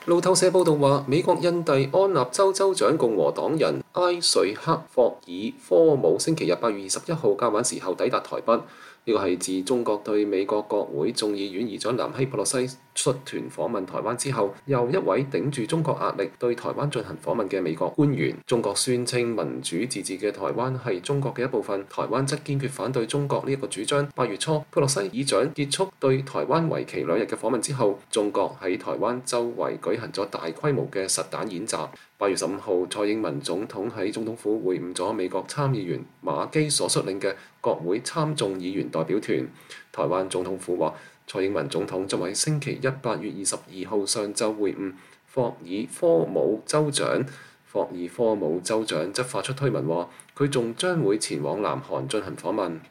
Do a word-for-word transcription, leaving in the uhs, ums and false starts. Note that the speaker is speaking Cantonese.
路透社報道話，美國印第安納州州長共和黨人埃瑞克霍爾科姆星期日八月二十一號較晚時候抵達台北。呢個係自中國對美國國會眾議院議長南希佩洛西率團訪問台灣之後，又一位頂住中國壓力對台灣進行訪問嘅美國官員。中國宣稱民主自治嘅台灣係中國嘅一部分，台灣則堅決反對中國呢一個主張。八月初，佩洛西議長結束對台灣為期兩日嘅訪問之後，中國喺台灣周圍舉行咗大規模嘅實彈演習。八月十五號，蔡英文總統喺總統府會晤咗美國參議員馬基所率領嘅國會參眾議員代表團。台灣總統府話，蔡英文總統將喺星期一八月二十二號上晝會晤霍爾科姆州長。霍爾科姆州長則發出推文話，佢仲將會前往南韓進行訪問。